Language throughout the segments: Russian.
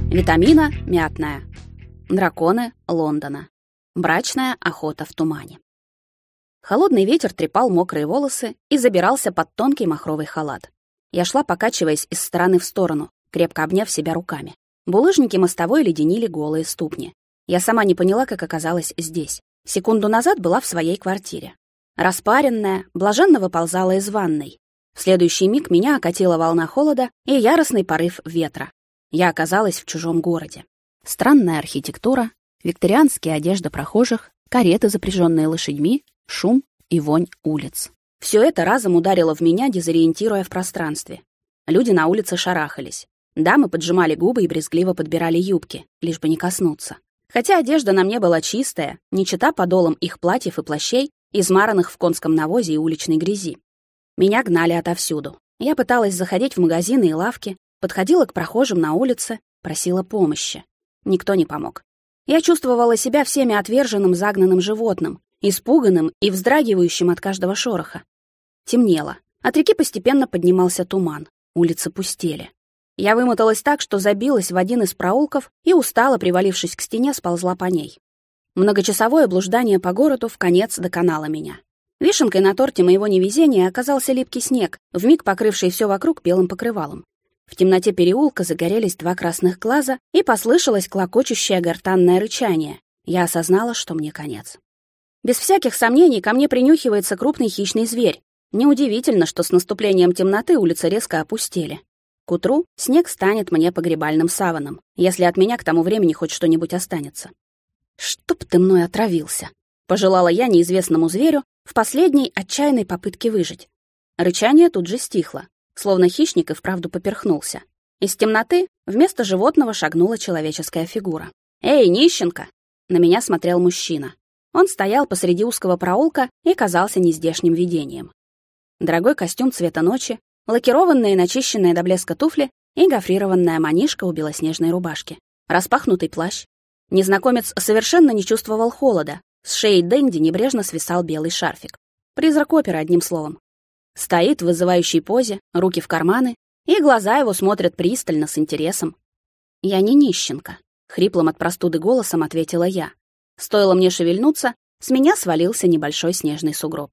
Витамина мятная. Драконы Лондона. Брачная охота в тумане. Холодный ветер трепал мокрые волосы и забирался под тонкий махровый халат. Я шла, покачиваясь из стороны в сторону, крепко обняв себя руками. Булыжники мостовой леденили голые ступни. Я сама не поняла, как оказалась здесь. Секунду назад была в своей квартире. Распаренная, блаженно выползала из ванной. В следующий миг меня окатила волна холода и яростный порыв ветра. Я оказалась в чужом городе. Странная архитектура, викторианские одежды прохожих, кареты, запряженные лошадьми, шум и вонь улиц. Все это разом ударило в меня, дезориентируя в пространстве. Люди на улице шарахались. Дамы поджимали губы и брезгливо подбирали юбки, лишь бы не коснуться. Хотя одежда на мне была чистая, не чета подолом их платьев и плащей, измаранных в конском навозе и уличной грязи. Меня гнали отовсюду. Я пыталась заходить в магазины и лавки, подходила к прохожим на улице, просила помощи. Никто не помог. Я чувствовала себя всеми отверженным, загнанным животным, испуганным и вздрагивающим от каждого шороха. Темнело. От реки постепенно поднимался туман. Улицы пустели. Я вымоталась так, что забилась в один из проулков и, устало привалившись к стене, сползла по ней. Многочасовое блуждание по городу вконец доконало меня. Вишенкой на торте моего невезения оказался липкий снег, вмиг покрывший все вокруг белым покрывалом. В темноте переулка загорелись два красных глаза, и послышалось клокочущее гортанное рычание. Я осознала, что мне конец. Без всяких сомнений ко мне принюхивается крупный хищный зверь. Неудивительно, что с наступлением темноты улицы резко опустели. К утру снег станет мне погребальным саваном, если от меня к тому времени хоть что-нибудь останется. «Чтоб ты мной отравился!» — пожелала я неизвестному зверю в последней отчаянной попытке выжить. Рычание тут же стихло, словно хищник и вправду поперхнулся. Из темноты вместо животного шагнула человеческая фигура. «Эй, нищенка!» — на меня смотрел мужчина. Он стоял посреди узкого проулка и казался нездешним видением. Дорогой костюм цвета ночи, лакированные начищенные до блеска туфли и гофрированная манишка у белоснежной рубашки. Распахнутый плащ. Незнакомец совершенно не чувствовал холода. С шеи Дэнди небрежно свисал белый шарфик. Призрак оперы, одним словом. Стоит в вызывающей позе, руки в карманы, и глаза его смотрят пристально, с интересом. «Я не нищенка», — хриплым от простуды голосом ответила я. Стоило мне шевельнуться, с меня свалился небольшой снежный сугроб.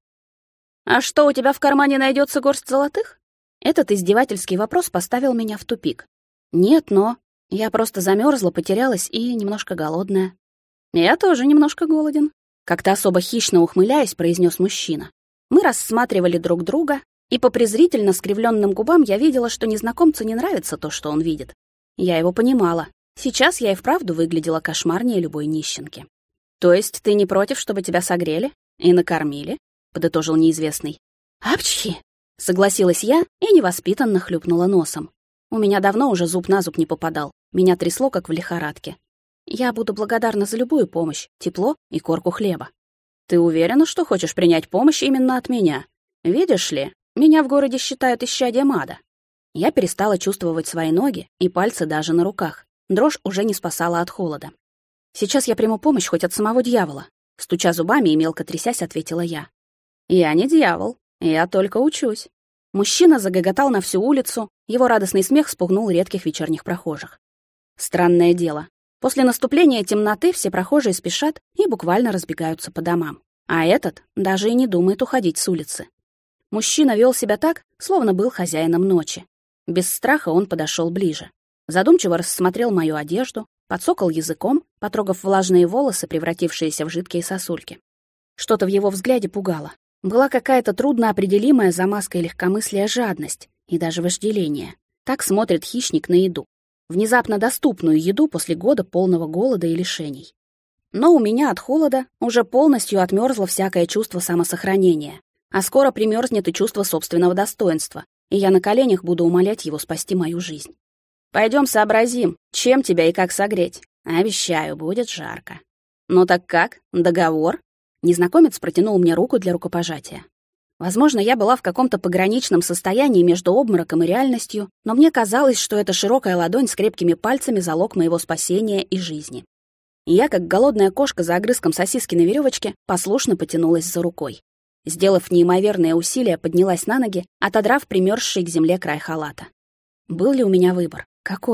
«А что, у тебя в кармане найдется горсть золотых?» Этот издевательский вопрос поставил меня в тупик. «Нет, но...» Я просто замерзла, потерялась и немножко голодная. «Я тоже немножко голоден», — как-то особо хищно ухмыляясь, произнес мужчина. Мы рассматривали друг друга, и по презрительно скривленным губам я видела, что незнакомцу не нравится то, что он видит. Я его понимала. Сейчас я и вправду выглядела кошмарнее любой нищенки. «То есть ты не против, чтобы тебя согрели и накормили?» — подытожил неизвестный. «Апчхи!» — согласилась я и невоспитанно хлюпнула носом. У меня давно уже зуб на зуб не попадал. Меня трясло, как в лихорадке. Я буду благодарна за любую помощь, тепло и корку хлеба. Ты уверена, что хочешь принять помощь именно от меня? Видишь ли, меня в городе считают исчадием ада. Я перестала чувствовать свои ноги и пальцы даже на руках. Дрожь уже не спасала от холода. Сейчас я приму помощь хоть от самого дьявола. Стуча зубами и мелко трясясь, ответила я. Я не дьявол, я только учусь. Мужчина загоготал на всю улицу, его радостный смех спугнул редких вечерних прохожих. Странное дело. После наступления темноты все прохожие спешат и буквально разбегаются по домам. А этот даже и не думает уходить с улицы. Мужчина вел себя так, словно был хозяином ночи. Без страха он подошел ближе. Задумчиво рассмотрел мою одежду, подсокал языком, потрогав влажные волосы, превратившиеся в жидкие сосульки. Что-то в его взгляде пугало. Была какая-то трудноопределимая за маской легкомыслия жадность и даже вожделение. Так смотрит хищник на еду. Внезапно доступную еду после года полного голода и лишений. Но у меня от холода уже полностью отмёрзло всякое чувство самосохранения, а скоро примёрзнет и чувство собственного достоинства, и я на коленях буду умолять его спасти мою жизнь. Пойдём сообразим, чем тебя и как согреть. Обещаю, будет жарко. Ну так как, договор? Незнакомец протянул мне руку для рукопожатия. Возможно, я была в каком-то пограничном состоянии между обмороком и реальностью, но мне казалось, что эта широкая ладонь с крепкими пальцами — залог моего спасения и жизни. И я, как голодная кошка за огрызком сосиски на веревочке, послушно потянулась за рукой. Сделав неимоверное усилие, поднялась на ноги, отодрав примёрзший к земле край халата. Был ли у меня выбор? Какой?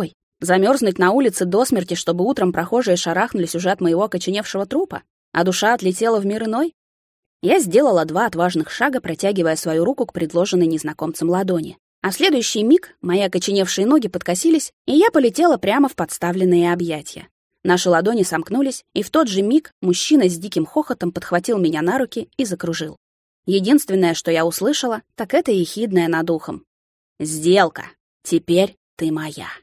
Замерзнуть на улице до смерти, чтобы утром прохожие шарахнулись уже от моего окоченевшего трупа, а душа отлетела в мир иной? Я сделала 2 отважных шага, протягивая свою руку к предложенной незнакомцем ладони. А в следующий миг мои окоченевшие ноги подкосились, и я полетела прямо в подставленные объятия. Наши ладони сомкнулись, и в тот же миг мужчина с диким хохотом подхватил меня на руки и закружил. Единственное, что я услышала, так это ехидное над ухом: «Сделка! Теперь ты моя!»